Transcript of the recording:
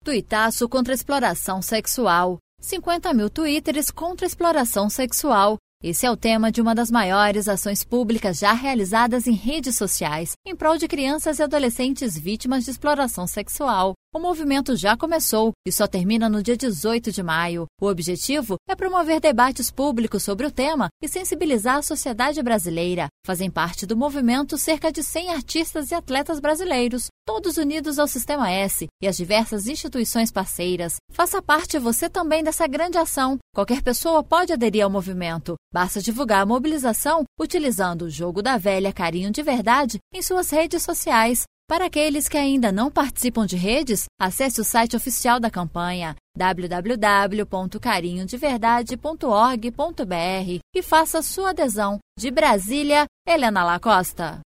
Tuitaço contra a exploração sexual. 50 mil twitters contra a exploração sexual. Esse é o tema de uma das maiores ações públicas já realizadas em redes sociais, em prol de crianças e adolescentes vítimas de exploração sexual. O movimento já começou e só termina no dia 18 de maio. O objetivo é promover debates públicos sobre o tema e sensibilizar a sociedade brasileira. Fazem parte do movimento cerca de 100 artistas e atletas brasileiros, todos unidos ao Sistema S e às diversas instituições parceiras. Faça parte você também dessa grande ação. Qualquer pessoa pode aderir ao movimento. Basta divulgar a mobilização utilizando o Jogo da Velha Carinho de Verdade em suas redes sociais. Para aqueles que ainda não participam de redes, acesse o site oficial da campanha www.carinhodeverdade.org.br e faça sua adesão. De Brasília, Helena Lacosta.